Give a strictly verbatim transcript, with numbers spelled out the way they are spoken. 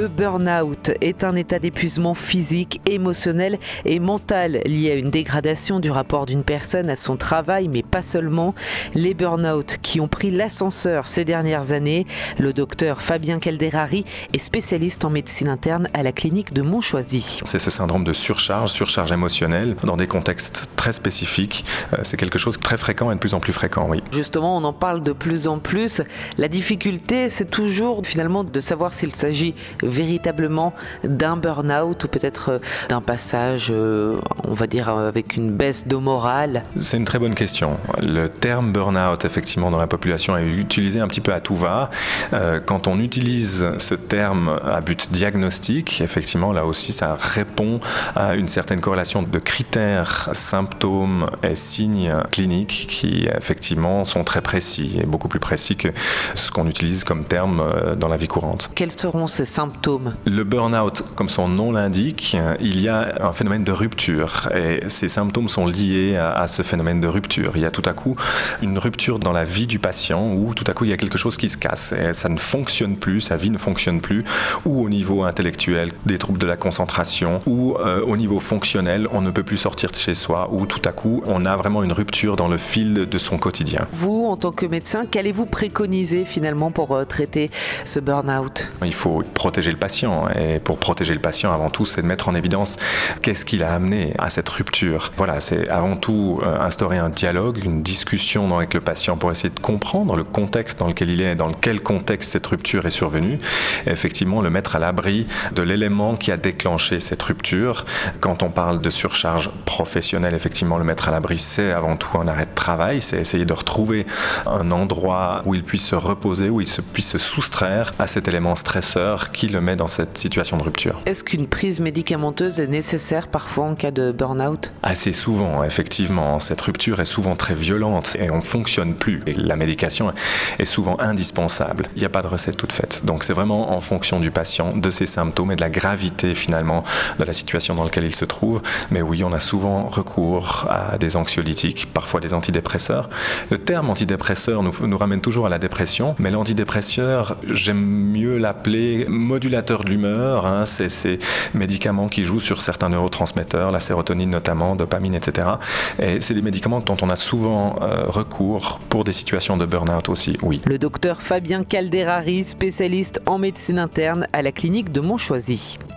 Le burn-out est un état d'épuisement physique, émotionnel et mental lié à une dégradation du rapport d'une personne à son travail, mais pas seulement. Les burn-out qui ont pris l'ascenseur ces dernières années. Le docteur Fabien Calderari est spécialiste en médecine interne à la clinique de Montchoisy. C'est ce syndrome de surcharge, surcharge émotionnelle, dans des contextes très spécifiques. C'est quelque chose de très fréquent et de plus en plus fréquent, oui. Justement, on en parle de plus en plus. La difficulté, c'est toujours finalement de savoir s'il s'agit véritablement d'un burn-out ou peut-être d'un passage, on va dire, avec une baisse de morale. C'est une très bonne question. Le terme burn-out, effectivement, dans la population est utilisé un petit peu à tout va. Quand on utilise ce terme à but diagnostique, effectivement, là aussi, ça répond à une certaine corrélation de critères, symptômes et signes cliniques qui, effectivement, sont très précis et beaucoup plus précis que ce qu'on utilise comme terme dans la vie courante. Quels seront ces symptômes ? Le burn-out, comme son nom l'indique, il y a un phénomène de rupture et ces symptômes sont liés à, à ce phénomène de rupture. Il y a tout à coup une rupture dans la vie du patient où tout à coup il y a quelque chose qui se casse et ça ne fonctionne plus, sa vie ne fonctionne plus, ou au niveau intellectuel, des troubles de la concentration, ou euh, au niveau fonctionnel, on ne peut plus sortir de chez soi, ou tout à coup on a vraiment une rupture dans le fil de son quotidien. Vous, en tant que médecin, qu'allez-vous préconiser finalement pour euh, traiter ce burn-out ? Il faut protéger le patient et pour protéger le patient avant tout c'est de mettre en évidence qu'est-ce qui l'a amené à cette rupture. Voilà, c'est avant tout euh, instaurer un dialogue, une discussion avec le patient pour essayer de comprendre le contexte dans lequel il est, dans quel contexte cette rupture est survenue et effectivement le mettre à l'abri de l'élément qui a déclenché cette rupture. Quand on parle de surcharge professionnelle, effectivement le mettre à l'abri c'est avant tout un arrêt de travail, c'est essayer de retrouver un endroit où il puisse se reposer, où il se, puisse se soustraire à cet élément stresseur qui le met dans cette situation de rupture. Est-ce qu'une prise médicamenteuse est nécessaire parfois en cas de burn-out ? Assez souvent, effectivement. Cette rupture est souvent très violente et on ne fonctionne plus. Et la médication est souvent indispensable. Il n'y a pas de recette toute faite. Donc c'est vraiment en fonction du patient, de ses symptômes et de la gravité finalement de la situation dans laquelle il se trouve. Mais oui, on a souvent recours à des anxiolytiques, parfois des antidépresseurs. Le terme antidépresseur nous, nous ramène toujours à la dépression, mais l'antidépresseur, j'aime mieux l'appeler modulateur de l'humeur. Hein, c'est ces médicaments qui jouent sur certains neurotransmetteurs, la sérotonine notamment, dopamine, et cetera. Et c'est des médicaments dont on a souvent euh, recours pour des situations de burn-out aussi, oui. Le docteur Fabien Calderari, spécialiste en médecine interne à la clinique de Montchoisy.